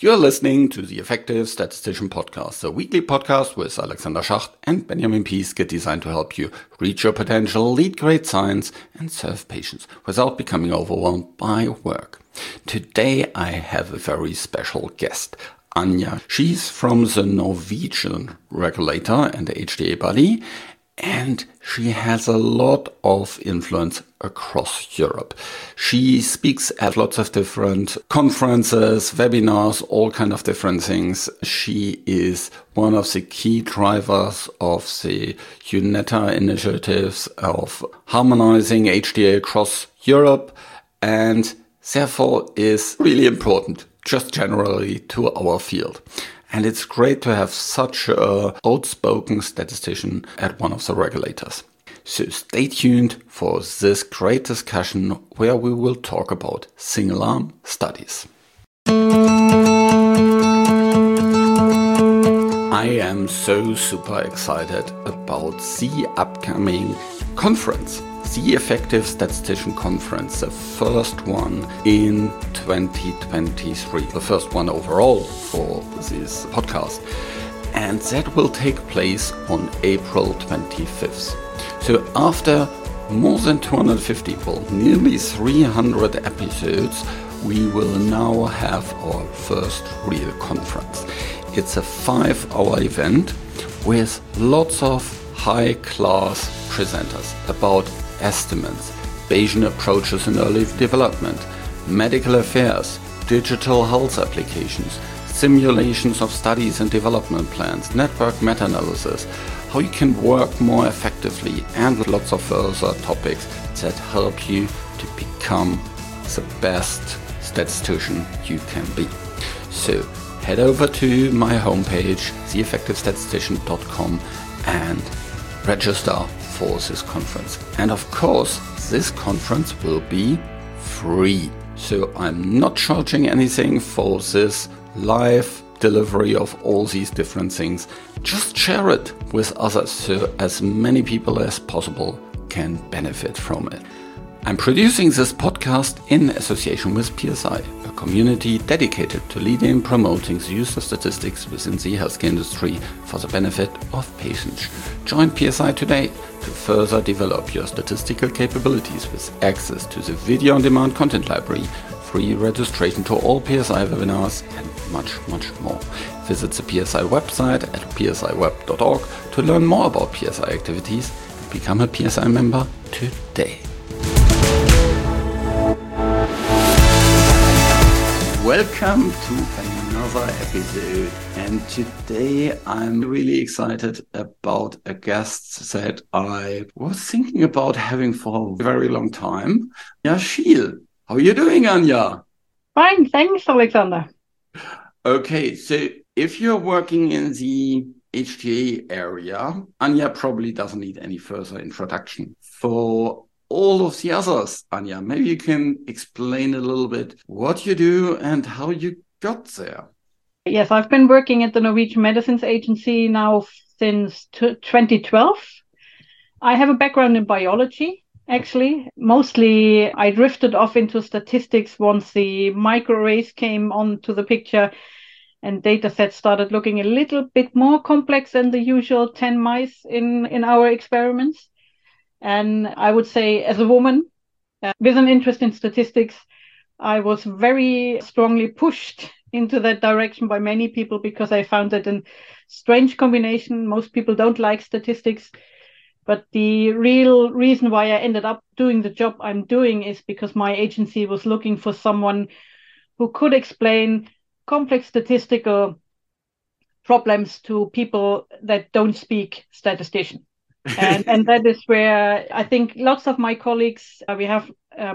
You're listening to the Effective Statistician Podcast, a weekly podcast with Alexander Schacht and Benjamin Piske designed to help you reach your potential, lead great science, and serve patients without becoming overwhelmed by work. Today I have a very special guest, Anja. She's from the Norwegian regulator and the HTA body, and she has a lot of influence across Europe. She speaks at lots of different conferences, webinars, all kind of different things. She is one of the key drivers of the UNETA initiatives of harmonizing HTA across Europe, and therefore is really important just generally to our field. And it's great to have such an outspoken statistician at one of the regulators. So stay tuned for this great discussion where we will talk about single-arm studies. I am so super excited about the upcoming conference, the Effective Statistician Conference, the first one in 2023, the first one overall for this podcast. And that will take place on April 25th. So after more than 250, nearly 300 episodes, we will now have our first real conference. It's a 5-hour event with lots of high-class presenters about estimates, Bayesian approaches in early development, medical affairs, digital health applications, simulations of studies and development plans, network meta-analysis, how you can work more effectively, and lots of further topics that help you to become the best statistician you can be. So head over to my homepage, theeffectivestatistician.com, and register for this conference. And of course, this conference will be free. So I'm not charging anything for this live delivery of all these different things. Just share it with others so as many people as possible can benefit from it. I'm producing this podcast in association with PSI, a community dedicated to leading and promoting the use of statistics within the healthcare industry for the benefit of patients. Join PSI today to further develop your statistical capabilities with access to the video-on-demand content library, free registration to all PSI webinars, and much, much more. Visit the PSI website at psiweb.org to learn more about PSI activities and become a PSI member today. Welcome to another episode, and today I'm really excited about a guest that I was thinking about having for a very long time. Anja Schiel. How are you doing, Anja? Fine, thanks, Alexander. Okay, so if you're working in the HTA area, Anja probably doesn't need any further introduction. For all of the others, Anja, maybe you can explain a little bit what you do and how you got there. Yes, I've been working at the Norwegian Medicines Agency now since 2012. I have a background in biology, actually. Mostly I drifted off into statistics once the microarrays came onto the picture and data sets started looking a little bit more complex than the usual 10 mice in our experiments. And I would say, as a woman with an interest in statistics, I was very strongly pushed into that direction by many people because I found it a strange combination. Most people don't like statistics. But the real reason why I ended up doing the job I'm doing is because my agency was looking for someone who could explain complex statistical problems to people that don't speak statistician. And that is where I think lots of my colleagues, we have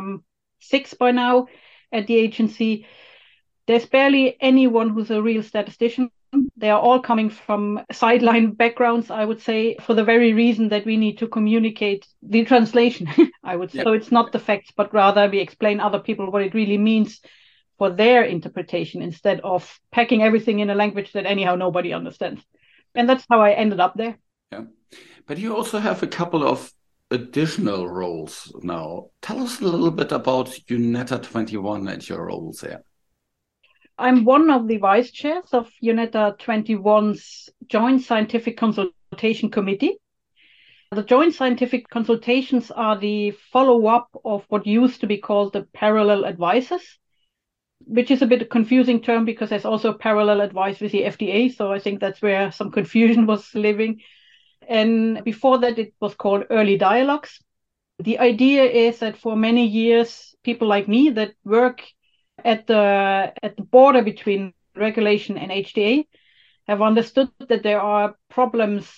6 by now at the agency. There's barely anyone who's a real statistician. They are all coming from sideline backgrounds, I would say, for the very reason that we need to communicate the translation, I would say. Yep. So it's not the facts, but rather we explain other people what it really means for their interpretation instead of packing everything in a language that anyhow nobody understands. And that's how I ended up there. Yeah. But you also have a couple of additional roles now. Tell us a little bit about UNETA 21 and your roles there. I'm one of the vice chairs of UNETA 21's Joint Scientific Consultation Committee. The Joint Scientific Consultations are the follow-up of what used to be called the parallel advices, which is a bit a confusing term because there's also parallel advice with the FDA. So I think that's where some confusion was living. And before that, it was called early dialogues. The idea is that for many years, people like me that work at the border between regulation and HTA have understood that there are problems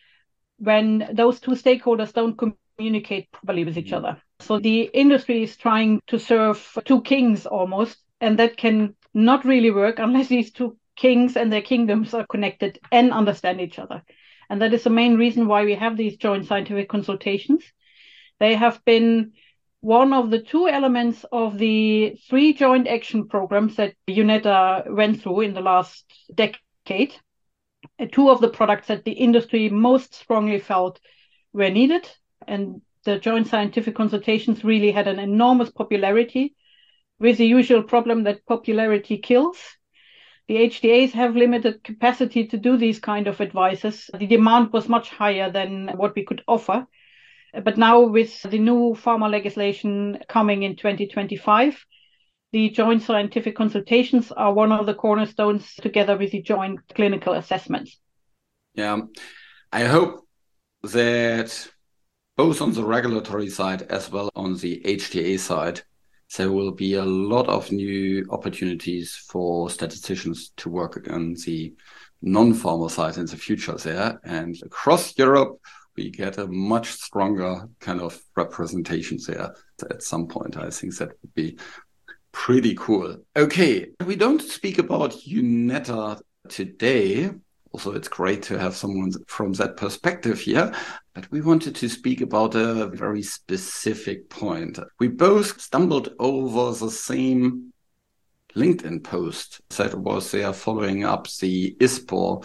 when those two stakeholders don't communicate properly with each other. So the industry is trying to serve two kings almost, and that can not really work unless these two kings and their kingdoms are connected and understand each other. And that is the main reason why we have these joint scientific consultations. They have been one of the two elements of the 3 joint action programs that UNETA went through in the last decade. 2 of the products that the industry most strongly felt were needed. And the joint scientific consultations really had an enormous popularity, with the usual problem that popularity kills. The HTAs have limited capacity to do these kind of advices. The demand was much higher than what we could offer. But now with the new pharma legislation coming in 2025, the joint scientific consultations are one of the cornerstones together with the joint clinical assessments. Yeah, I hope that both on the regulatory side as well on the HTA side, there will be a lot of new opportunities for statisticians to work on the non-pharma side in the future there. And across Europe, we get a much stronger kind of representation there at some point. I think that would be pretty cool. Okay, we don't speak about UNETA today. Also, it's great to have someone from that perspective here. But we wanted to speak about a very specific point. We both stumbled over the same LinkedIn post that was there following up the ISPOR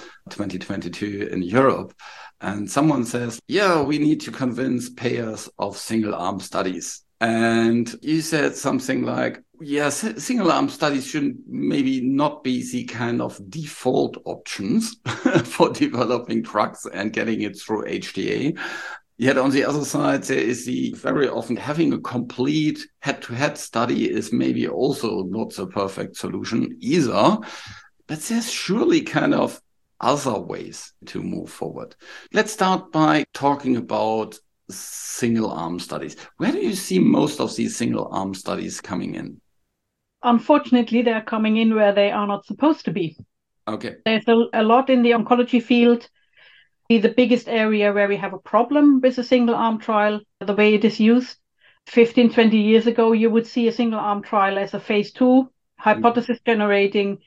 2022 in Europe. And someone says, yeah, we need to convince payers of single-arm studies. And you said something like, yes, single-arm studies should maybe not be the kind of default options for developing drugs and getting it through HTA. Yet on the other side, there is the very often having a complete head-to-head study is maybe also not the perfect solution either. But there's surely kind of other ways to move forward. Let's start by talking about single-arm studies. Where do you see most of these single-arm studies coming in? Unfortunately, they're coming in where they are not supposed to be. Okay. There's a lot in the oncology field. The biggest area where we have a problem with a single-arm trial, the way it is used. 15, 20 years ago, you would see a single-arm trial as a phase 2, hypothesis generating,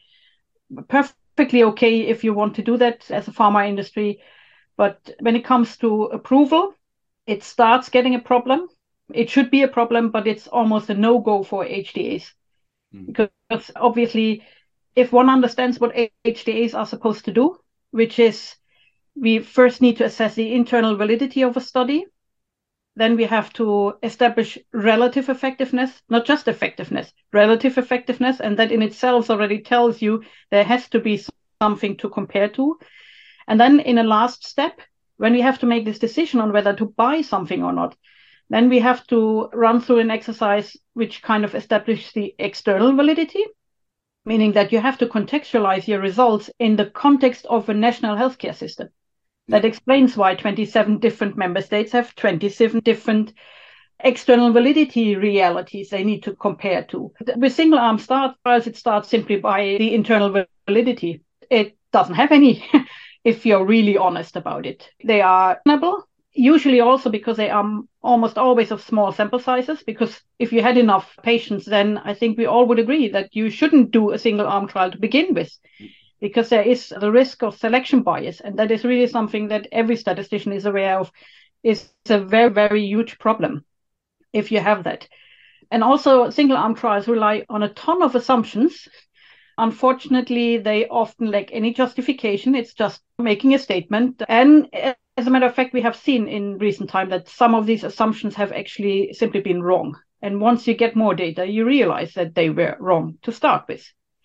perfectly okay if you want to do that as a pharma industry. But when it comes to approval, it starts getting a problem. It should be a problem, but it's almost a no-go for HTAs. Because obviously, if one understands what HTAs are supposed to do, which is we first need to assess the internal validity of a study. Then we have to establish relative effectiveness, not just effectiveness, relative effectiveness. And that in itself already tells you there has to be something to compare to. And then in a last step, when we have to make this decision on whether to buy something or not, then we have to run through an exercise which kind of establishes the external validity, meaning that you have to contextualize your results in the context of a national healthcare system. That explains why 27 different member states have 27 different external validity realities they need to compare to. With single-arm trials, it starts simply by the internal validity. It doesn't have any, if you're really honest about it. They are reasonable, usually also because they are almost always of small sample sizes, because if you had enough patients, then I think we all would agree that you shouldn't do a single-arm trial to begin with, because there is the risk of selection bias. And that is really something that every statistician is aware of. Is a very, very huge problem if you have that. And also single-arm trials rely on a ton of assumptions. Unfortunately, they often lack any justification. It's just making a statement. And as a matter of fact, we have seen in recent time that some of these assumptions have actually simply been wrong. And once you get more data, you realize that they were wrong to start with.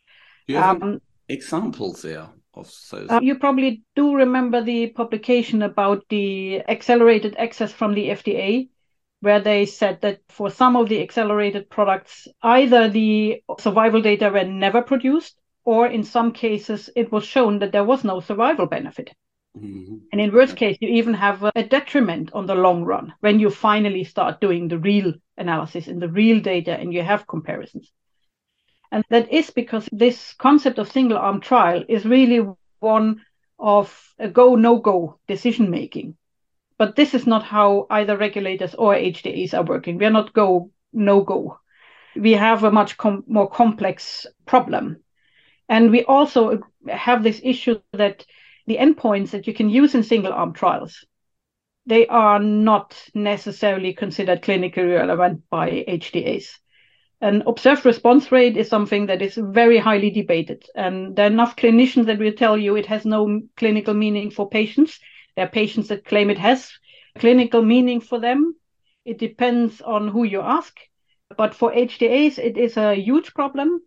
Do you have examples there of those? You probably do remember the publication about the accelerated access from the FDA, where they said that for some of the accelerated products, either the survival data were never produced, or in some cases, it was shown that there was no survival benefit. Mm-hmm. And in worst case, you even have a detriment on the long run when you finally start doing the real analysis and the real data and you have comparisons. And that is because this concept of single-arm trial is really one of a go, no-go decision-making. But this is not how either regulators or HTAs are working. We are not go, no-go. We have a much more complex problem. And we also have this issue that the endpoints that you can use in single-arm trials, they are not necessarily considered clinically relevant by HTAs. An observed response rate is something that is very highly debated. And there are enough clinicians that will tell you it has no clinical meaning for patients. There are patients that claim it has clinical meaning for them. It depends on who you ask. But for HTAs, it is a huge problem.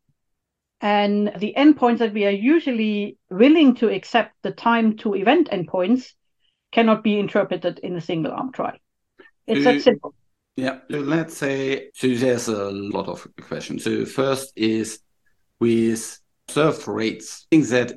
And the endpoints that we are usually willing to accept, the time to event endpoints, cannot be interpreted in a single arm trial. It's that simple. Yeah, let's say, so there's a lot of questions. So first is with observed rates, things that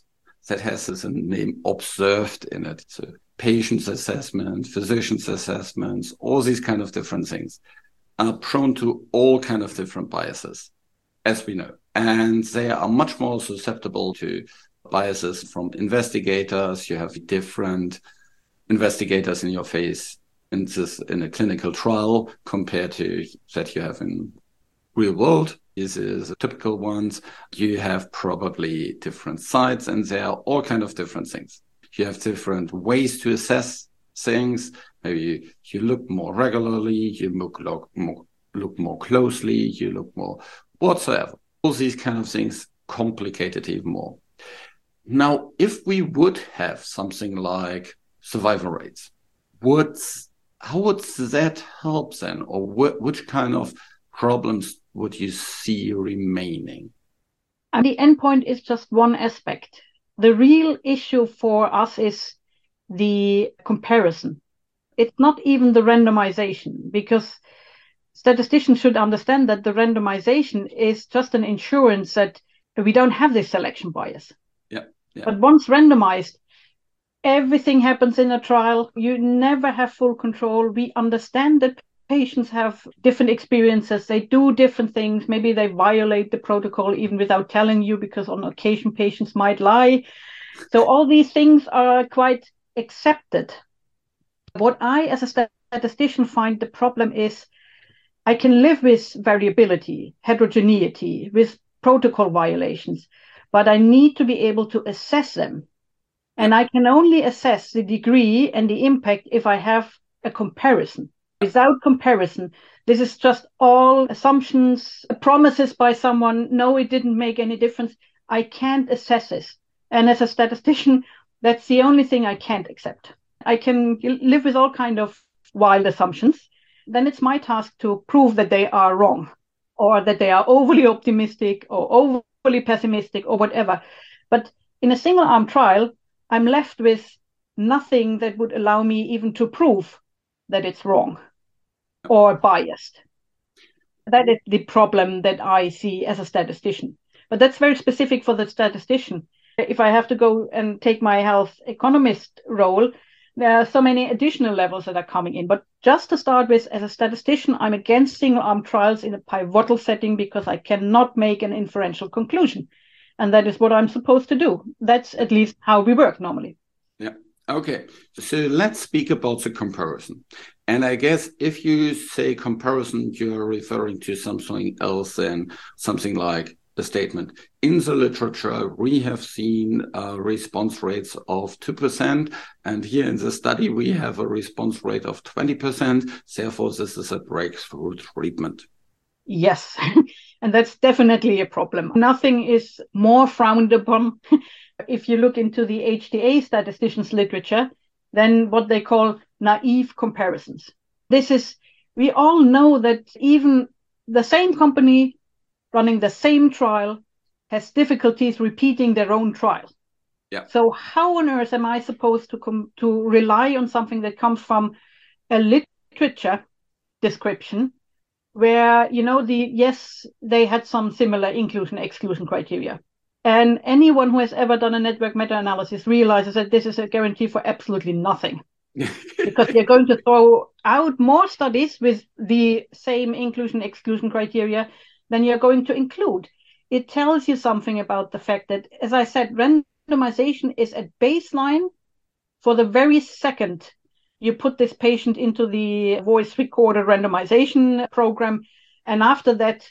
has this name observed in it. So patient's assessment, physician's assessments, all these kind of different things are prone to all kind of different biases, as we know. And they are much more susceptible to biases from investigators. You have different investigators in your face in a clinical trial compared to that you have in real world. This is a typical ones. You have probably different sites, and there are all kind of different things. You have different ways to assess things. Maybe you look more regularly, you look more closely, you look more whatsoever. All these kind of things complicate it even more. Now, if we would have something like survival rates, how would that help then? Or which kind of problems would you see remaining? And the endpoint is just one aspect. The real issue for us is the comparison. It's not even the randomization, because statisticians should understand that the randomization is just an insurance that we don't have this selection bias. Yeah. But once randomized, everything happens in a trial. You never have full control. We understand that patients have different experiences. They do different things. Maybe they violate the protocol even without telling you, because on occasion patients might lie. So all these things are quite accepted. What I, as a statistician, find the problem is I can live with variability, heterogeneity, with protocol violations, but I need to be able to assess them. And I can only assess the degree and the impact if I have a comparison. Without comparison, this is just all assumptions, promises by someone. No, it didn't make any difference. I can't assess this. And as a statistician, that's the only thing I can't accept. I can live with all kind of wild assumptions. Then it's my task to prove that they are wrong, or that they are overly optimistic or overly pessimistic or whatever. But in a single arm trial, I'm left with nothing that would allow me even to prove that it's wrong or biased. That is the problem that I see as a statistician. But that's very specific for the statistician. If I have to go and take my health economist role, there are so many additional levels that are coming in. But just to start with, as a statistician, I'm against single-arm trials in a pivotal setting because I cannot make an inferential conclusion. And that is what I'm supposed to do. That's at least how we work normally. Yeah. Okay. So let's speak about the comparison. And I guess if you say comparison, you're referring to something else than something like a statement. In the literature, we have seen response rates of 2%. And here in the study, we have a response rate of 20%. Therefore, this is a breakthrough treatment. Yes. And that's definitely a problem. Nothing is more frowned upon. If you look into the HTA statisticians literature, then what they call naive comparisons. We all know that even the same company running the same trial has difficulties repeating their own trial. Yeah. So how on earth am I supposed to rely on something that comes from a literature description where, yes, they had some similar inclusion-exclusion criteria. And anyone who has ever done a network meta-analysis realizes that this is a guarantee for absolutely nothing. Because you're going to throw out more studies with the same inclusion-exclusion criteria than you're going to include. It tells you something about the fact that, as I said, randomization is at baseline for the very second you put this patient into the voice recorder randomization program. And after that,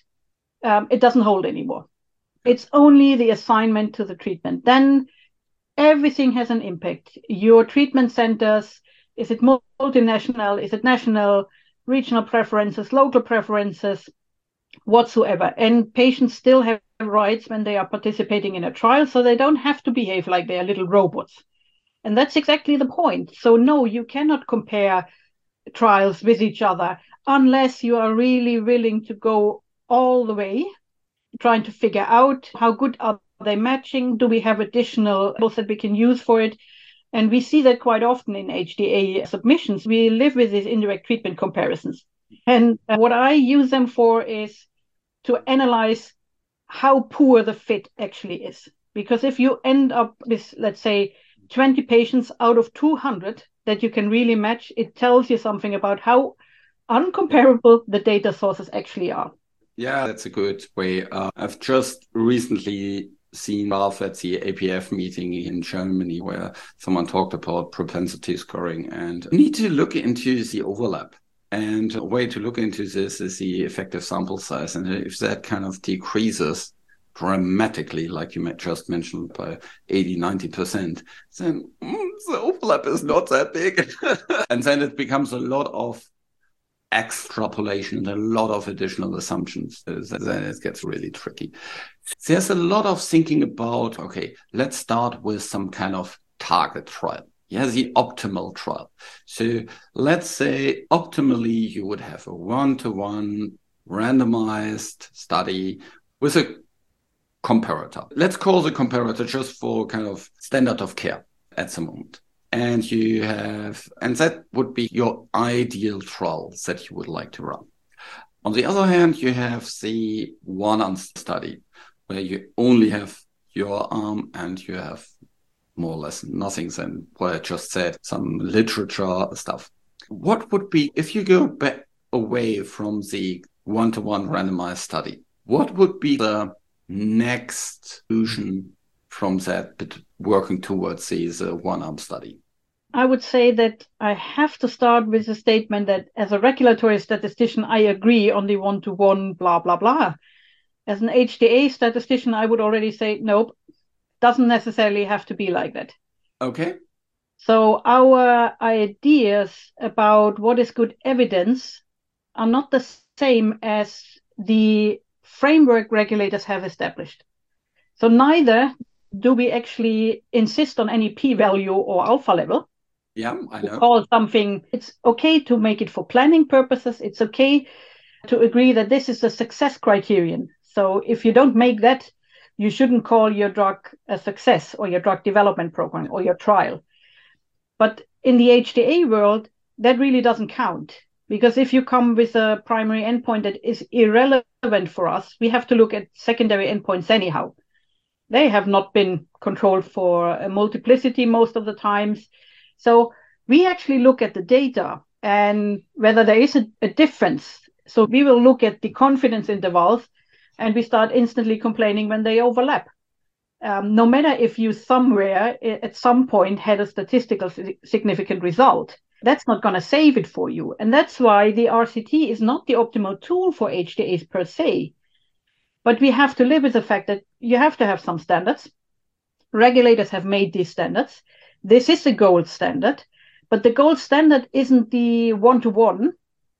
it doesn't hold anymore. It's only the assignment to the treatment. Then everything has an impact. Your treatment centers, is it multinational? Is it national? Regional preferences, local preferences, whatsoever. And patients still have rights when they are participating in a trial, so they don't have to behave like they are little robots. And that's exactly the point. So no, you cannot compare trials with each other unless you are really willing to go all the way, trying to figure out how good are they matching? Do we have additional tools that we can use for it? And we see that quite often in HTA submissions. We live with these indirect treatment comparisons. And what I use them for is to analyze how poor the fit actually is. Because if you end up with, let's say, 20 patients out of 200 that you can really match, it tells you something about how uncomparable the data sources actually are. Yeah, that's a good way. I've just recently seen Ralph at the APF meeting in Germany where someone talked about propensity scoring, and you need to look into the overlap. And a way to look into this is the effective sample size. And if that kind of decreases dramatically, like you just mentioned, by 80-90%, then the overlap is not that big. And then it becomes a lot of extrapolation and a lot of additional assumptions. Then it gets really tricky. There's a lot of thinking about, okay, let's start with some kind of target trial. Yeah, the optimal trial. So let's say optimally you would have a one-to-one randomized study with a comparator. Let's call the comparator just for kind of standard of care at the moment. And that would be your ideal trial that you would like to run. On the other hand, you have the one-arm study where you only have your arm and you have more or less nothing than what I just said, some literature stuff. What would be, if you go back away from the one-to-one randomized study, what would be the next solution from that, but working towards the one-arm study? I would say that I have to start with a statement that as a regulatory statistician, I agree on the one-to-one, blah, blah, blah. As an HTA statistician, I would already say, nope, doesn't necessarily have to be like that. Okay. So our ideas about what is good evidence are not the same as the framework regulators have established. So neither do we actually insist on any p-value or alpha level. Yeah, I know. Call something, it's okay to make it for planning purposes. It's okay to agree that this is a success criterion. So if you don't make that, you shouldn't call your drug a success or your drug development program or your trial. But in the HTA world, that really doesn't count. Because if you come with a primary endpoint that is irrelevant for us, we have to look at secondary endpoints anyhow. They have not been controlled for a multiplicity most of the times. So we actually look at the data and whether there is a difference. So we will look at the confidence intervals and we start instantly complaining when they overlap. No matter if you somewhere at some point had a statistical significant result, that's not going to save it for you. And that's why the RCT is not the optimal tool for HTAs per se. But we have to live with the fact that you have to have some standards. Regulators have made these standards. This is the gold standard, but the gold standard isn't the one-to-one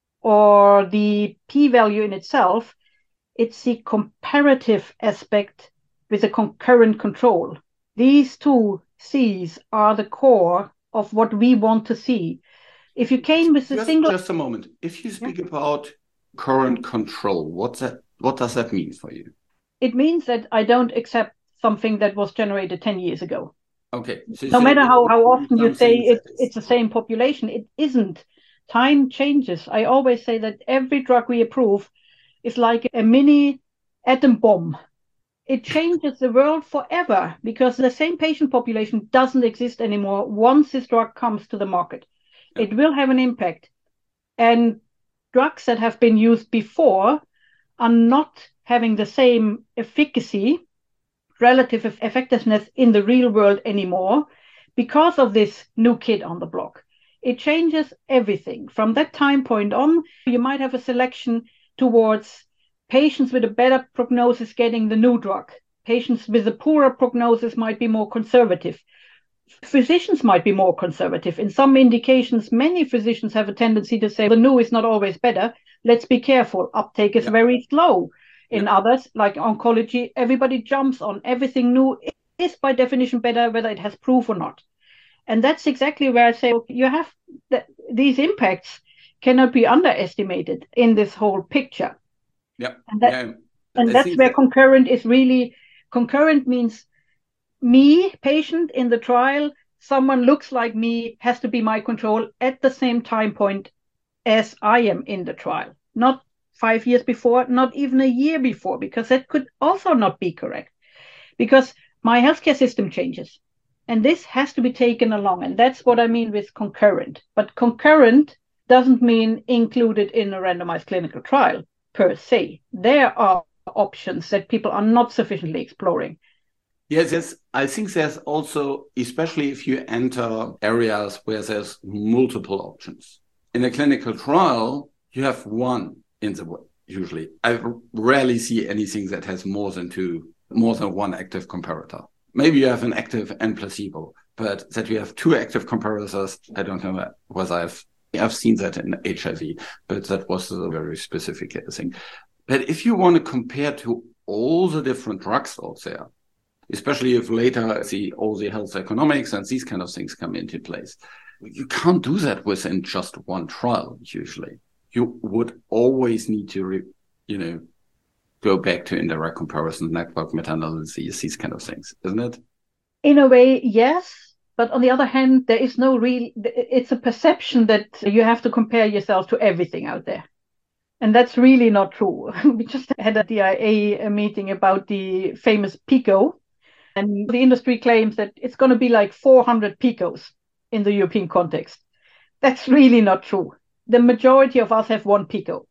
or the p-value in itself. It's the comparative aspect with a concurrent control. These two C's are the core of what we want to see. If you came with a single... Just a moment. If you speak about current control, what does that mean for you? it means that I don't accept something that was generated 10 years ago. Okay. So no matter how often you say it's the is same population, it isn't. Time changes. I always say that every drug we approve is like a mini atom bomb. It changes the world forever because the same patient population doesn't exist anymore once this drug comes to the market. Yeah. It will have an impact. And drugs that have been used before are not having the same efficacy, relative effectiveness in the real world anymore because of this new kid on the block. It changes everything. From that time point on, you might have a selection towards patients with a better prognosis getting the new drug. Patients with a poorer prognosis might be more conservative. Physicians might be more conservative. In some indications, many physicians have a tendency to say the new is not always better. Let's be careful. Uptake is very slow. In others, like oncology, everybody jumps on everything new is by definition better, whether it has proof or not. And that's exactly where I say you have these impacts cannot be underestimated in this whole picture. Yeah. And that's where concurrent is really, concurrent means me, patient in the trial, someone looks like me, has to be my control at the same time point as I am in the trial. Not 5 years before, not even a year before, because that could also not be correct. Because my healthcare system changes. And this has to be taken along. And that's what I mean with concurrent. But concurrent doesn't mean included in a randomized clinical trial per se. There are options that people are not sufficiently exploring. Yes. I think there's also, especially if you enter areas where there's multiple options. In a clinical trial, you have one in the way, usually. I rarely see anything that has more than one active comparator. Maybe you have an active and placebo, but that you have two active comparators, I don't know whether I've seen that in HIV, but that was a very specific thing. But if you want to compare to all the different drugs out there, especially if later all the health economics and these kind of things come into place, you can't do that within just one trial, usually. You would always need to, go back to indirect comparison, network meta-analysis, these kind of things, isn't it? In a way, yes. But on the other hand, there is no real, it's a perception that you have to compare yourself to everything out there. And that's really not true. We just had a DIA meeting about the famous PICO. And the industry claims that it's going to be like 400 PICOs in the European context. That's really not true. The majority of us have one PICO.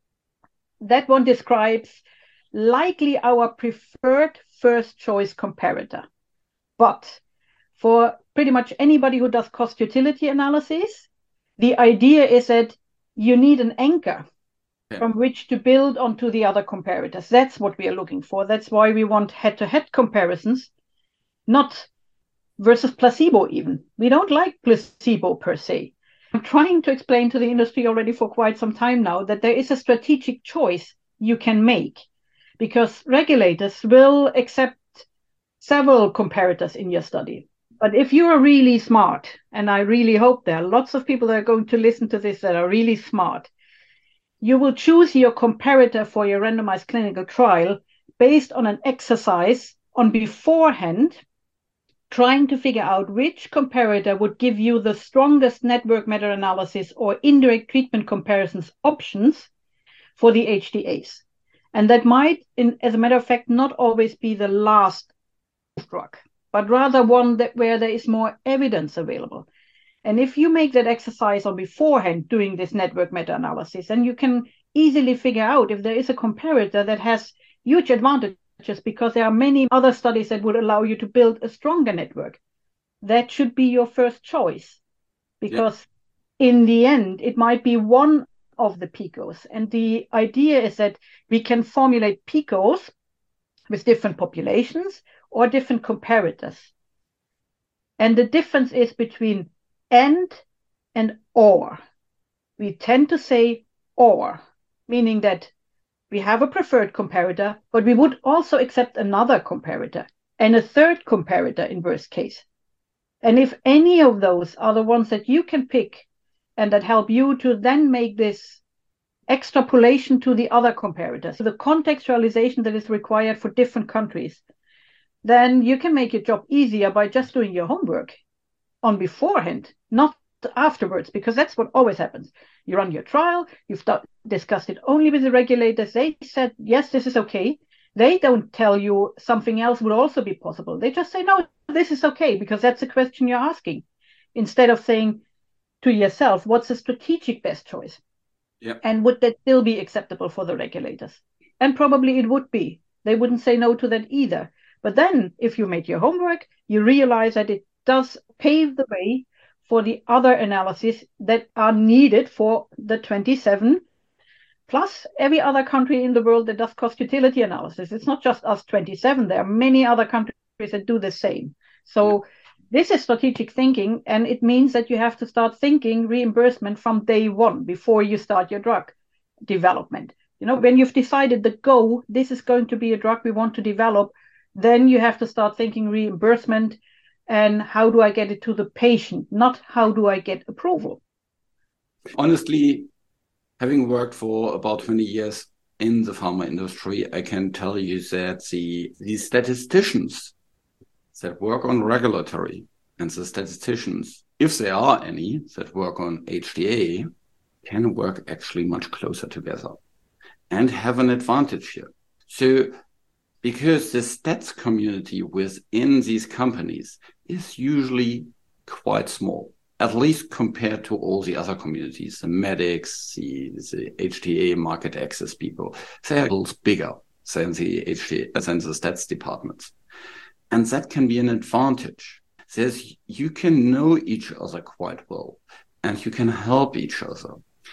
That one describes likely our preferred first choice comparator. But for pretty much anybody who does cost utility analysis, the idea is that you need an anchor from which to build onto the other comparators. That's what we are looking for. That's why we want head-to-head comparisons, not versus placebo even. We don't like placebo per se. I'm trying to explain to the industry already for quite some time now that there is a strategic choice you can make because regulators will accept several comparators in your study. But if you're really smart, and I really hope there are lots of people that are going to listen to this that are really smart, you will choose your comparator for your randomized clinical trial based on an exercise on beforehand, trying to figure out which comparator would give you the strongest network meta-analysis or indirect treatment comparisons options for the HTAs. And that might, as a matter of fact, not always be the last drug, but rather one where there is more evidence available. And if you make that exercise on beforehand doing this network meta-analysis, then you can easily figure out if there is a comparator that has huge advantages because there are many other studies that would allow you to build a stronger network. That should be your first choice because in the end, it might be one of the PICOs. And the idea is that we can formulate PICOs with different populations or different comparators. And the difference is between and or. We tend to say or, meaning that we have a preferred comparator, but we would also accept another comparator and a third comparator in worst case. And if any of those are the ones that you can pick and that help you to then make this extrapolation to the other comparators, the contextualization that is required for different countries, then you can make your job easier by just doing your homework on beforehand, not afterwards, because that's what always happens. You run your trial, you've discussed it only with the regulators. They said, yes, this is okay. They don't tell you something else would also be possible. They just say, no, this is okay, because that's the question you're asking. Instead of saying to yourself, what's the strategic best choice? Yep. And would that still be acceptable for the regulators? And probably it would be. They wouldn't say no to that either. But then if you make your homework, you realize that it does pave the way for the other analyses that are needed for the 27, plus every other country in the world that does cost utility analysis. It's not just us 27. There are many other countries that do the same. So this is strategic thinking, and it means that you have to start thinking reimbursement from day one before you start your drug development. When you've decided this is going to be a drug we want to develop, then you have to start thinking reimbursement and how do I get it to the patient, not how do I get approval. Honestly, having worked for about 20 years in the pharma industry, I can tell you that the statisticians that work on regulatory and the statisticians, if there are any that work on HTA, can work actually much closer together and have an advantage here. So because the stats community within these companies is usually quite small, at least compared to all the other communities, the medics, the HTA market access people. They are bigger than the stats departments. And that can be an advantage. Says you can know each other quite well and you can help each other.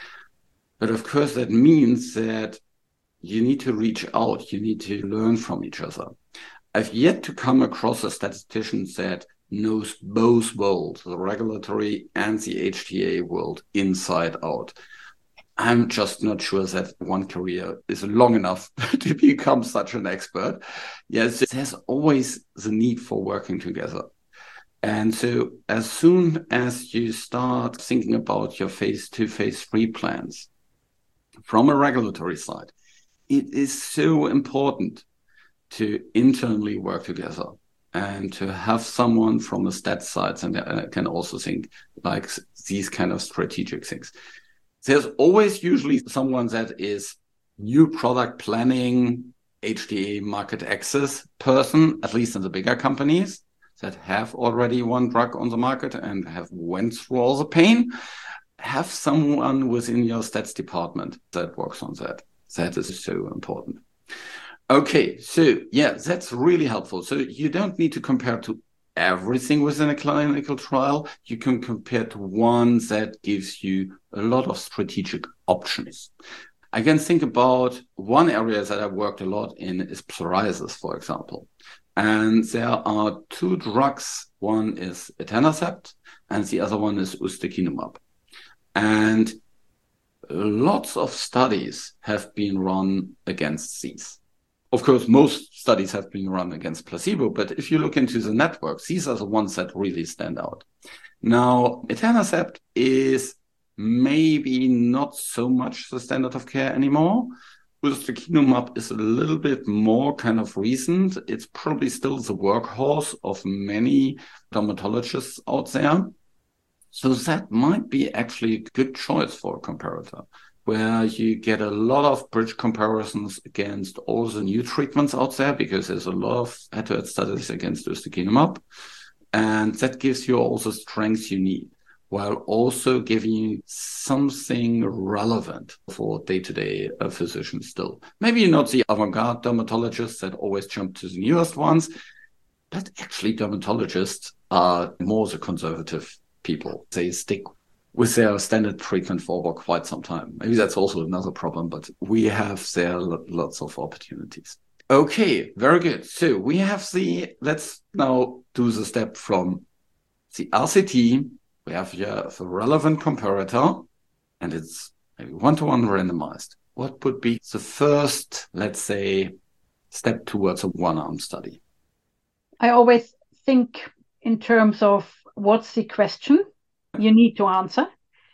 But of course, that means that you need to reach out. You need to learn from each other. I've yet to come across a statistician that knows both worlds, the regulatory and the HTA world, inside out. I'm just not sure that one career is long enough to become such an expert. Yes, there's always the need for working together. And so as soon as you start thinking about your phase 2, phase 3 plans from a regulatory side, it is so important to internally work together and to have someone from the stats side and can also think like these kind of strategic things. There's always usually someone that is new product planning, HTA market access person, at least in the bigger companies that have already one drug on the market and have went through all the pain. Have someone within your stats department that works on that. That is so important. Okay, so yeah, that's really helpful. So you don't need to compare to everything within a clinical trial. You can compare to one that gives you a lot of strategic options. I can think about one area that I've worked a lot in is psoriasis, for example. And there are two drugs. One is etanercept and the other one is ustekinumab. And lots of studies have been run against these. Of course, most studies have been run against placebo, but if you look into the networks, these are the ones that really stand out. Now, etanercept is maybe not so much the standard of care anymore. Ustekinumab is a little bit more kind of recent. It's probably still the workhorse of many dermatologists out there. So that might be actually a good choice for a comparator, where you get a lot of bridge comparisons against all the new treatments out there, because there's a lot of head-to-head studies against ustekinumab. And that gives you all the strengths you need, while also giving you something relevant for day-to-day physicians still. Maybe not the avant-garde dermatologists that always jump to the newest ones, but actually dermatologists are more the conservative people. They stick with their standard treatment for quite some time. Maybe that's also another problem, but we have there lots of opportunities. Okay, very good. So we have let's now do the step from the RCT. We have here the relevant comparator, and it's maybe 1-to-1 randomized. What would be the first, let's say, step towards a one-arm study? I always think in terms of what's the question you need to answer.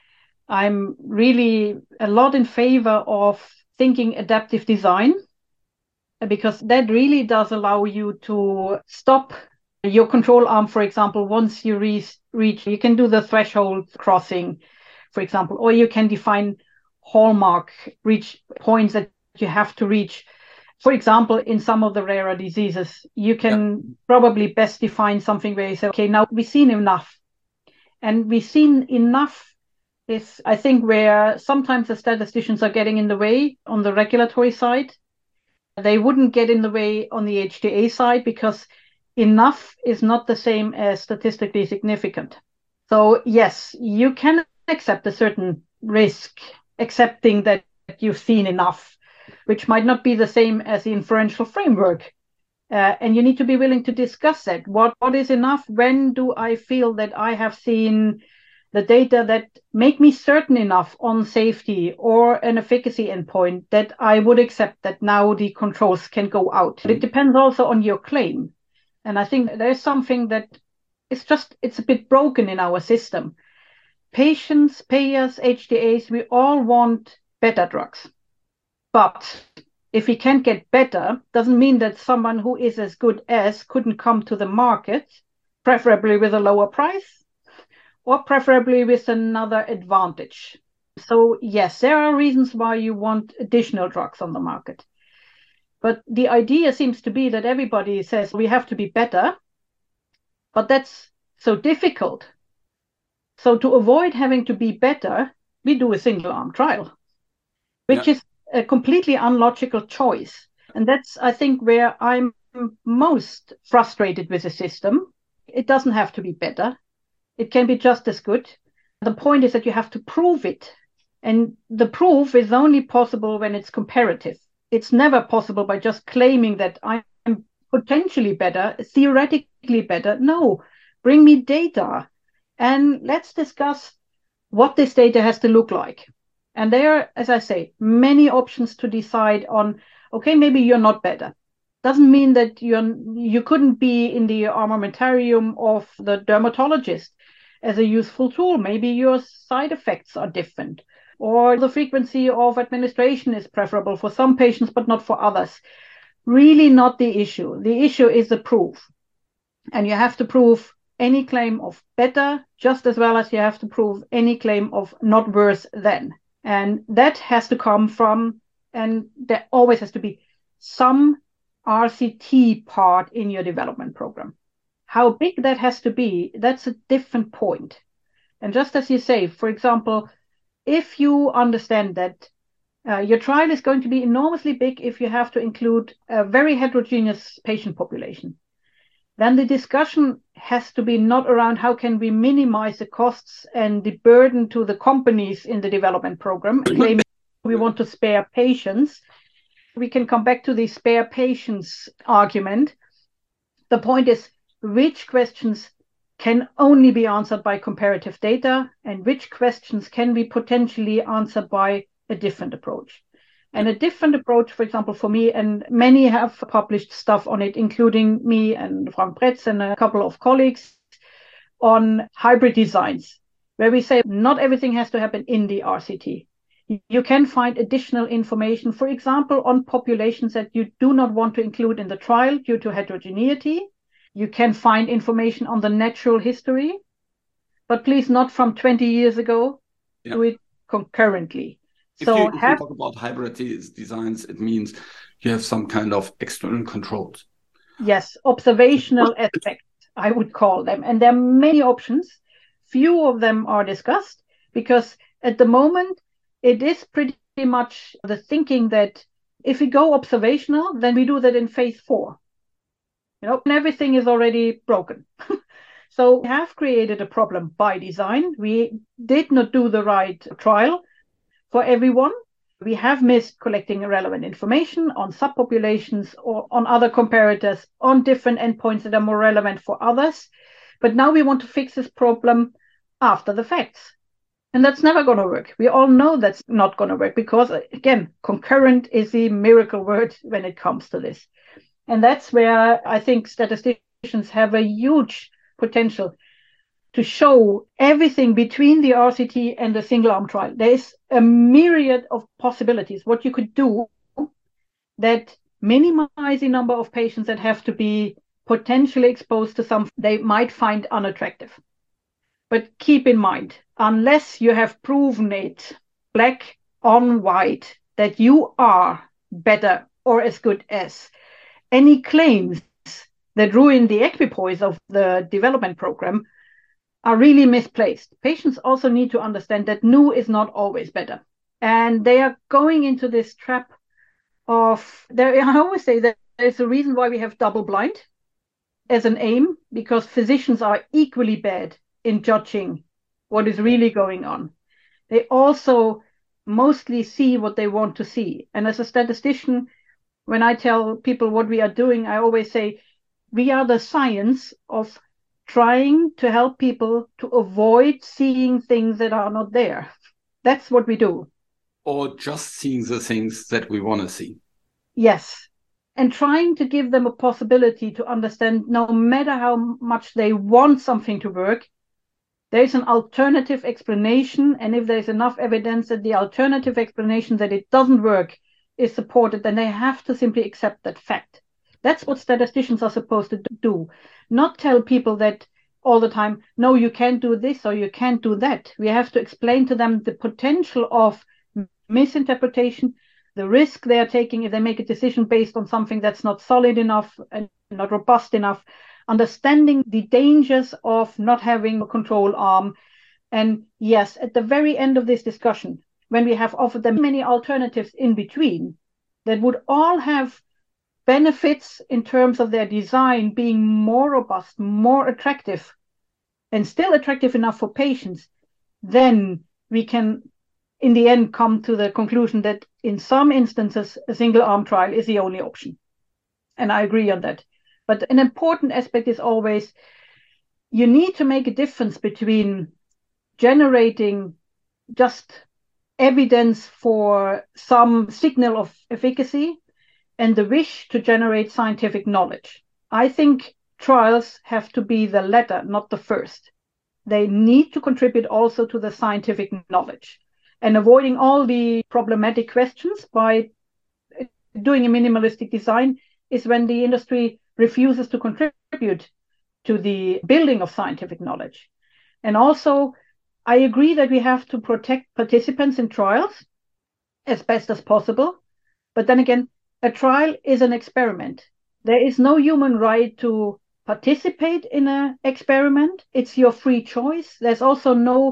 I'm really a lot in favor of thinking adaptive design, because that really does allow you to stop your control arm, for example, once you reach, you can do the threshold crossing, for example, or you can define hallmark reach points that you have to reach. For example, in some of the rarer diseases, you can probably best define something where you say, okay, now we've seen enough. And we've seen enough is, I think, where sometimes the statisticians are getting in the way on the regulatory side. They wouldn't get in the way on the HTA side because enough is not the same as statistically significant. So yes, you can accept a certain risk, accepting that you've seen enough, which might not be the same as the inferential framework. And you need to be willing to discuss that. What is enough? When do I feel that I have seen the data that make me certain enough on safety or an efficacy endpoint that I would accept that now the controls can go out? It depends also on your claim. And I think there's something that it's a bit broken in our system. Patients, payers, HTAs, we all want better drugs. But if we can't get better, doesn't mean that someone who is as good as couldn't come to the market, preferably with a lower price, or preferably with another advantage. So yes, there are reasons why you want additional drugs on the market. But the idea seems to be that everybody says we have to be better, but that's so difficult. So to avoid having to be better, we do a single arm trial, which is a completely unlogical choice. And that's, I think, where I'm most frustrated with the system. It doesn't have to be better. It can be just as good. The point is that you have to prove it. And the proof is only possible when it's comparative. It's never possible by just claiming that I'm potentially better, theoretically better. No, bring me data and let's discuss what this data has to look like. And there are, as I say, many options to decide on. Okay, maybe you're not better. Doesn't mean that you couldn't be in the armamentarium of the dermatologist as a useful tool. Maybe your side effects are different, or the frequency of administration is preferable for some patients, but not for others. Really not the issue. The issue is the proof. And you have to prove any claim of better, just as well as you have to prove any claim of not worse than. And that has to come from, and there always has to be some RCT part in your development program. How big that has to be, that's a different point. And just as you say, for example, if you understand that your trial is going to be enormously big if you have to include a very heterogeneous patient population, then the discussion has to be not around how can we minimize the costs and the burden to the companies in the development program, claiming we want to spare patients. We can come back to the spare patients argument. The point is, which questions can only be answered by comparative data and which questions can we potentially answer by a different approach. And a different approach, for example, for me, and many have published stuff on it, including me and Frank Bretz and a couple of colleagues, on hybrid designs, where we say not everything has to happen in the RCT. You can find additional information, for example, on populations that you do not want to include in the trial due to heterogeneity. You can find information on the natural history, but please not from 20 years ago. Do it concurrently. If you talk about hybrid designs, it means you have some kind of external controls. Yes, observational aspects, I would call them. And there are many options. Few of them are discussed because at the moment, it is pretty much the thinking that if we go observational, then we do that in phase 4. And everything is already broken. So we have created a problem by design. We did not do the right trial for everyone. We have missed collecting relevant information on subpopulations or on other comparators on different endpoints that are more relevant for others. But now we want to fix this problem after the facts. And that's never going to work. We all know that's not going to work because, again, concurrent is the miracle word when it comes to this. And that's where I think statisticians have a huge potential to show everything between the RCT and the single arm trial. There is a myriad of possibilities, what you could do that minimize the number of patients that have to be potentially exposed to something they might find unattractive. But keep in mind, unless you have proven it black on white that you are better or as good as, any claims that ruin the equipoise of the development program are really misplaced. Patients also need to understand that new is not always better. And they are going into this trap of, I always say that there's a reason why we have double blind as an aim, because physicians are equally bad in judging what is really going on. They also mostly see what they want to see. And as a statistician, when I tell people what we are doing, I always say we are the science of trying to help people to avoid seeing things that are not there. That's what we do. Or just seeing the things that we want to see. Yes. And trying to give them a possibility to understand no matter how much they want something to work, there is an alternative explanation. And if there's enough evidence that the alternative explanation that it doesn't work is supported, then they have to simply accept that fact. That's what statisticians are supposed to do. Not tell people that all the time, no, you can't do this or you can't do that. We have to explain to them the potential of misinterpretation, the risk they are taking if they make a decision based on something that's not solid enough and not robust enough, understanding the dangers of not having a control arm. And yes, at the very end of this discussion, when we have offered them many alternatives in between that would all have benefits in terms of their design being more robust, more attractive, and still attractive enough for patients, then we can in the end come to the conclusion that in some instances, a single arm trial is the only option. And I agree on that. But an important aspect is always, you need to make a difference between generating just evidence for some signal of efficacy and the wish to generate scientific knowledge. I think trials have to be the latter, not the first. They need to contribute also to the scientific knowledge. And avoiding all the problematic questions by doing a minimalistic design is when the industry refuses to contribute to the building of scientific knowledge. And also, I agree that we have to protect participants in trials as best as possible. But then again, a trial is an experiment. There is no human right to participate in an experiment. It's your free choice. There's also no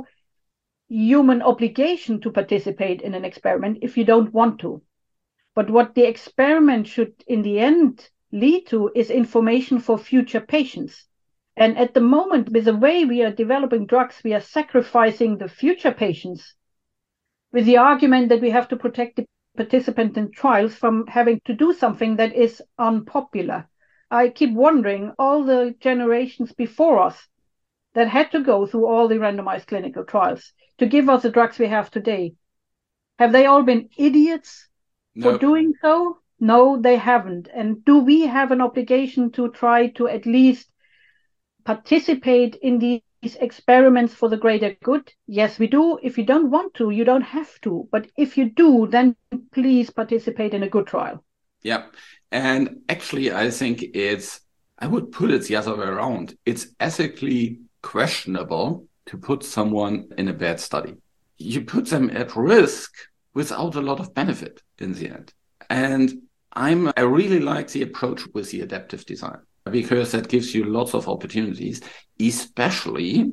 human obligation to participate in an experiment if you don't want to. But what the experiment should in the end lead to is information for future patients. And at the moment, with the way we are developing drugs, we are sacrificing the future patients with the argument that we have to protect the participant in trials from having to do something that is unpopular. I keep wondering, all the generations before us that had to go through all the randomized clinical trials to give us the drugs we have today, have they all been idiots for doing so? No, they haven't. And do we have an obligation to try to at least participate in these experiments for the greater good? Yes, we do. If you don't want to, you don't have to. But if you do, then please participate in a good trial. Yeah. And actually, I think I would put it the other way around. It's ethically questionable to put someone in a bad study. You put them at risk without a lot of benefit in the end. And I really like the approach with the adaptive design, because that gives you lots of opportunities, especially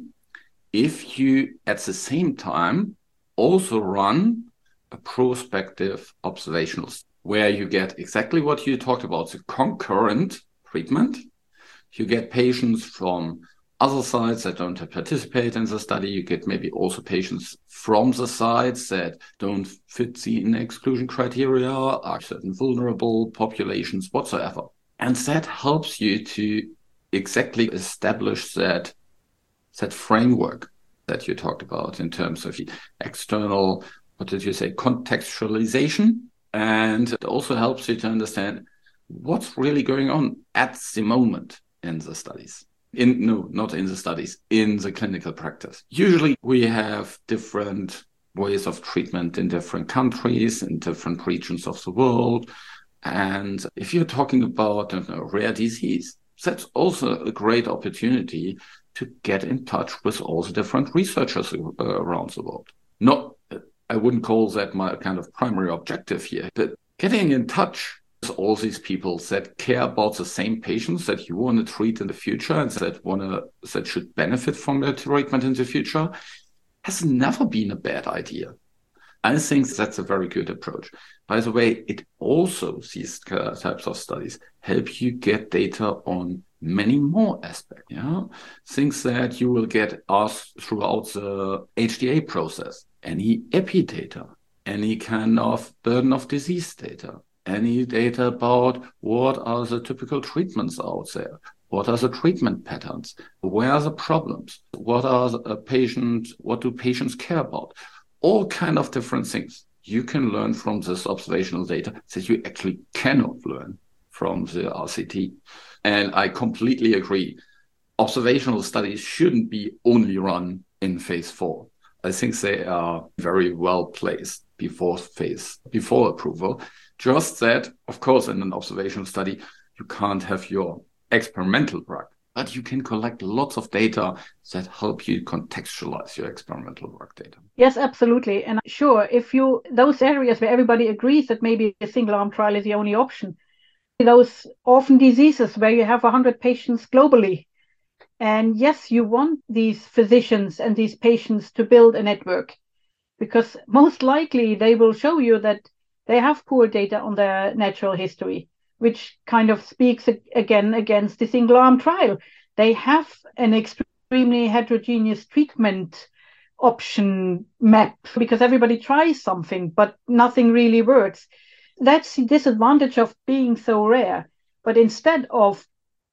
if you at the same time also run a prospective observational where you get exactly what you talked about, the concurrent treatment. You get patients from other sites that don't participate in the study. You get maybe also patients from the sites that don't fit the exclusion criteria, are certain vulnerable populations whatsoever. And that helps you to exactly establish that framework that you talked about in terms of the external, what did you say, contextualization. And it also helps you to understand what's really going on at the moment in the studies. No, not in the studies, in the clinical practice. Usually we have different ways of treatment in different countries, in different regions of the world. And if you're talking about a rare disease, that's also a great opportunity to get in touch with all the different researchers around the world. I wouldn't call that my kind of primary objective here, but getting in touch all these people that care about the same patients that you want to treat in the future and that should benefit from their treatment in the future has never been a bad idea. I think that's a very good approach. By the way, it also, these types of studies help you get data on many more aspects. Things that you will get asked throughout the HTA process, any epi data, any kind of burden of disease data, any data about what are the typical treatments out there, what are the treatment patterns, where are the problems, what do patients care about, all kind of different things you can learn from this observational data that you actually cannot learn from the RCT. And I completely agree. Observational studies shouldn't be only run in phase 4. I think they are very well placed before approval. Just that, of course, in an observational study, you can't have your experimental drug, but you can collect lots of data that help you contextualize your experimental drug data. Yes, absolutely. And sure, those areas where everybody agrees that maybe a single arm trial is the only option, those orphan diseases where you have 100 patients globally. And yes, you want these physicians and these patients to build a network, because most likely they will show you that they have poor data on their natural history, which kind of speaks again against the single arm trial. They have an extremely heterogeneous treatment option map because everybody tries something, but nothing really works. That's the disadvantage of being so rare. But instead of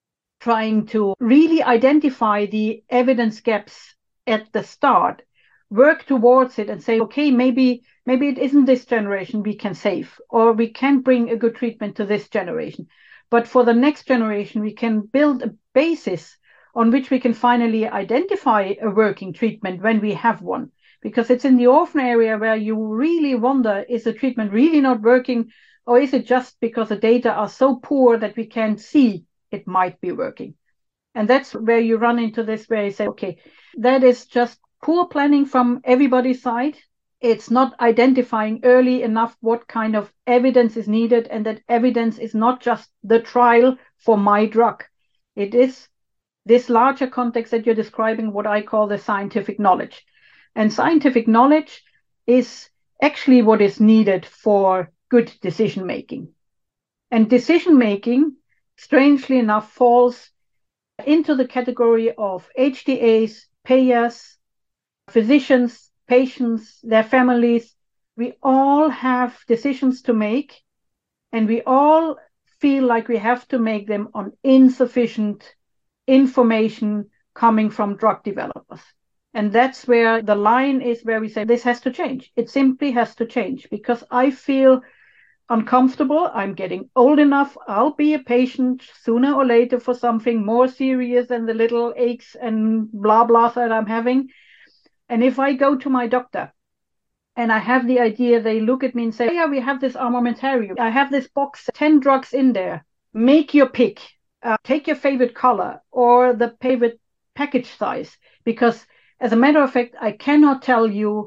trying to really identify the evidence gaps at the start, work towards it and say, okay, maybe it isn't this generation we can save, or we can bring a good treatment to this generation. But for the next generation, we can build a basis on which we can finally identify a working treatment when we have one. Because it's in the orphan area where you really wonder, is the treatment really not working, or is it just because the data are so poor that we can't see it might be working? And that's where you run into this, where you say, okay, that is just poor planning from everybody's side. It's not identifying early enough what kind of evidence is needed, and that evidence is not just the trial for my drug. It is this larger context that you're describing, what I call the scientific knowledge. And scientific knowledge is actually what is needed for good decision making. And decision making, strangely enough, falls into the category of HTAs, payers, physicians, patients, their families. We all have decisions to make, and we all feel like we have to make them on insufficient information coming from drug developers. And that's where the line is, where we say this has to change. It simply has to change, because I feel uncomfortable. I'm getting old enough. I'll be a patient sooner or later for something more serious than the little aches and blah blah that I'm having. And if I go to my doctor and I have the idea, they look at me and say, yeah, we have this armamentarium. I have this box, 10 drugs in there. Make your pick. Take your favorite color or the favorite package size. Because as a matter of fact, I cannot tell you,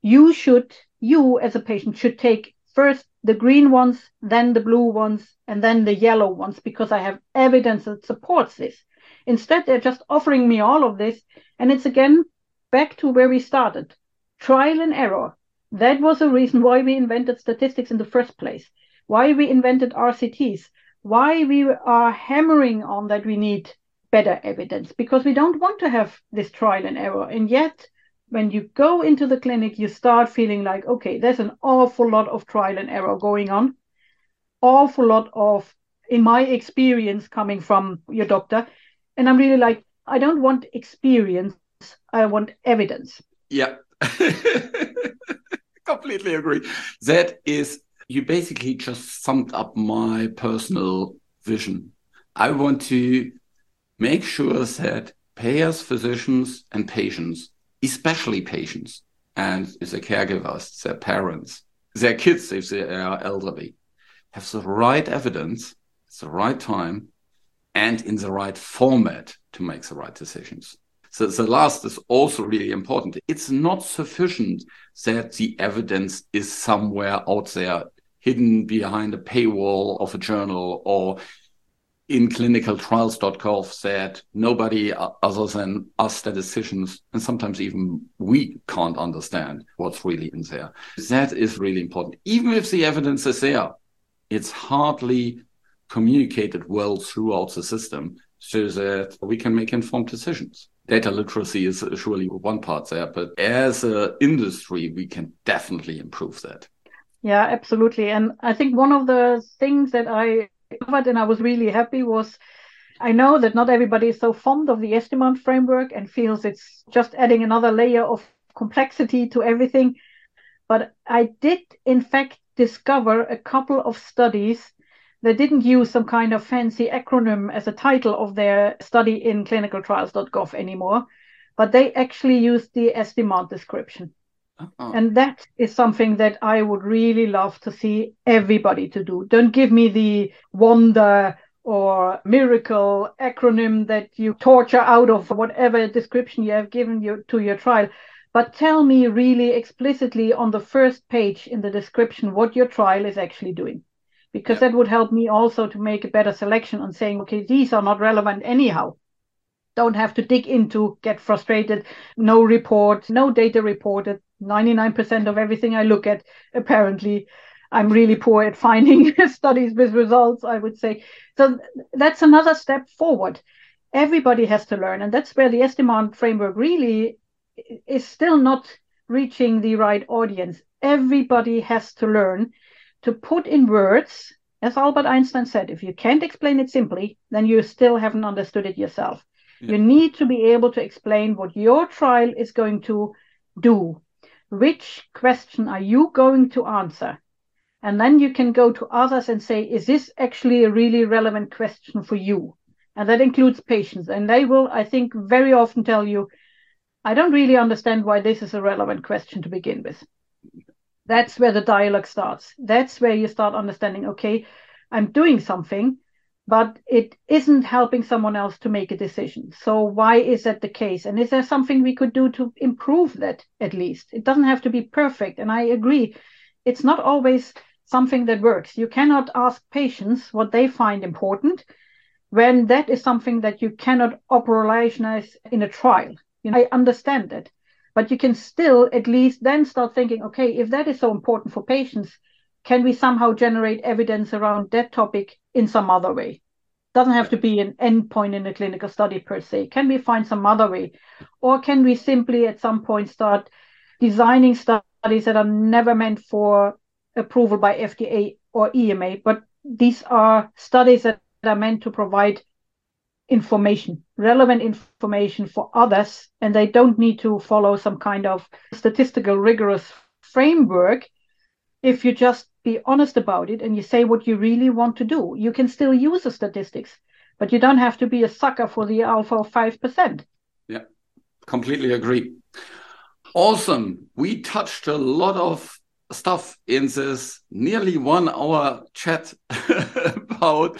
you as a patient should take first the green ones, then the blue ones, and then the yellow ones, because I have evidence that supports this. Instead, they're just offering me all of this. And it's again, back to where we started, trial and error. That was the reason why we invented statistics in the first place, why we invented RCTs, why we are hammering on that we need better evidence, because we don't want to have this trial and error. And yet, when you go into the clinic, you start feeling like, okay, there's an awful lot of trial and error going on, awful lot of, in my experience, coming from your doctor. And I'm really like, I don't want experience. I want evidence. Yeah, completely agree. That is, you basically just summed up my personal vision. I want to make sure that payers, physicians, and patients, especially patients, and their caregivers, their parents, their kids, if they are elderly, have the right evidence, at the right time, and in the right format to make the right decisions. So the last is also really important. It's not sufficient that the evidence is somewhere out there, hidden behind a paywall of a journal or in clinicaltrials.gov that nobody other than us statisticians, and sometimes even we, can't understand what's really in there. That is really important. Even if the evidence is there, it's hardly communicated well throughout the system so that we can make informed decisions. Data literacy is surely one part there, but as an industry, we can definitely improve that. Yeah, absolutely. And I think one of the things that I covered and I was really happy was, I know that not everybody is so fond of the Estimand framework and feels it's just adding another layer of complexity to everything. But I did, in fact, discover a couple of studies that didn't use some kind of fancy acronym as a title of their study in clinicaltrials.gov anymore, but they actually used the Estimand description. Uh-huh. And that is something that I would really love to see everybody to do. Don't give me the wonder or miracle acronym that you torture out of whatever description you have given to your trial. But tell me really explicitly on the first page in the description what your trial is actually doing. Because that would help me also to make a better selection on saying, okay, these are not relevant anyhow. Don't have to dig into, get frustrated, no report, no data reported. 99% of everything I look at, apparently, I'm really poor at finding studies with results, I would say. So that's another step forward. Everybody has to learn. And that's where the Estimand framework really is still not reaching the right audience. Everybody has to learn to put in words, as Albert Einstein said, if you can't explain it simply, then you still haven't understood it yourself. Yeah. You need to be able to explain what your trial is going to do. Which question are you going to answer? And then you can go to others and say, is this actually a really relevant question for you? And that includes patients. And they will, I think, very often tell you, I don't really understand why this is a relevant question to begin with. That's where the dialogue starts. That's where you start understanding, okay, I'm doing something, but it isn't helping someone else to make a decision. So why is that the case? And is there something we could do to improve that at least? It doesn't have to be perfect. And I agree, it's not always something that works. You cannot ask patients what they find important when that is something that you cannot operationalize in a trial. You know, I understand that. But you can still at least then start thinking, okay, if that is so important for patients, can we somehow generate evidence around that topic in some other way? Doesn't have to be an endpoint in a clinical study per se. Can we find some other way? Or can we simply at some point start designing studies that are never meant for approval by FDA or EMA, but these are studies that are meant to provide information, relevant information for others, and they don't need to follow some kind of statistical rigorous framework. If you just be honest about it and you say what you really want to do, you can still use the statistics, but you don't have to be a sucker for the alpha of 5%. Yeah, completely agree. Awesome. We touched a lot of stuff in this nearly 1 hour chat about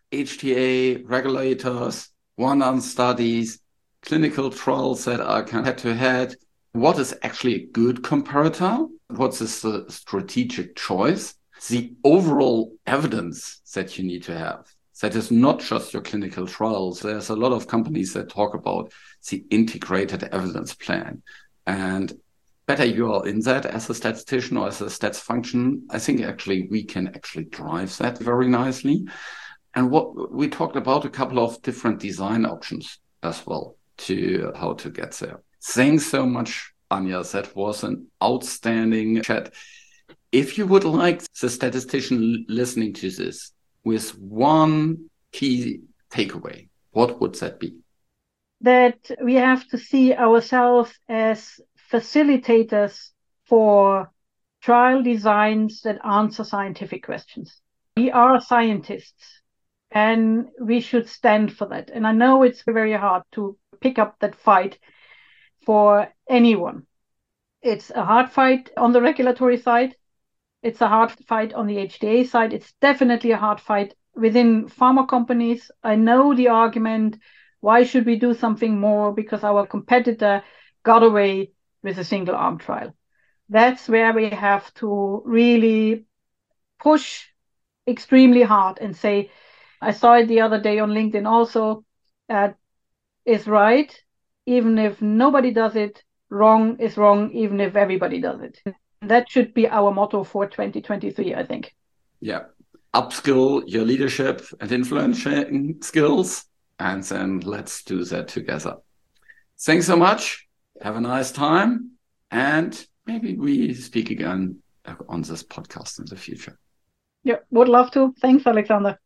HTA, regulators, one-on studies, clinical trials that are head-to-head. What is actually a good comparator? What is the strategic choice? The overall evidence that you need to have. That is not just your clinical trials. There's a lot of companies that talk about the integrated evidence plan. And better you are in that as a statistician or as a stats function, I think actually we can actually drive that very nicely. And what we talked about a couple of different design options as well to how to get there. Thanks so much, Anja. That was an outstanding chat. If you would like the statistician listening to this with one key takeaway, what would that be? That we have to see ourselves as facilitators for trial designs that answer scientific questions. We are scientists. And we should stand for that. And I know it's very hard to pick up that fight for anyone. It's a hard fight on the regulatory side. It's a hard fight on the HTA side. It's definitely a hard fight within pharma companies. I know the argument, why should we do something more because our competitor got away with a single arm trial? That's where we have to really push extremely hard and say, I saw it the other day on LinkedIn also, is right, even if nobody does it. Wrong is wrong, even if everybody does it. That should be our motto for 2023, I think. Yeah. Upskill your leadership and influencing skills, and then let's do that together. Thanks so much. Have a nice time, and maybe we speak again on this podcast in the future. Yeah, would love to. Thanks, Alexander.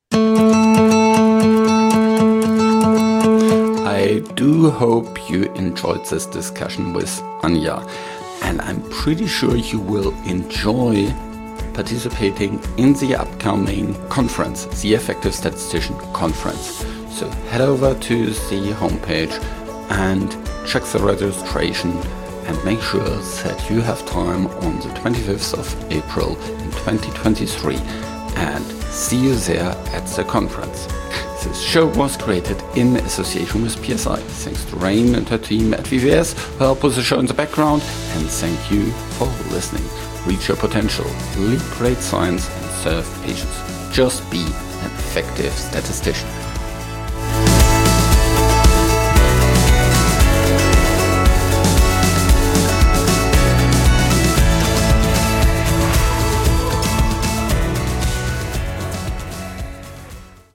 I do hope you enjoyed this discussion with Anja, and I'm pretty sure you will enjoy participating in the upcoming conference, the Effective Statistician Conference. So head over to the homepage and check the registration and make sure that you have time on the 25th of April in 2023, and see you there at the conference. This show was created in association with PSI. Thanks to Rain and her team at VVS who helped put the show in the background, and thank you for listening. Reach your potential, lead great science, and serve patients. Just be an effective statistician.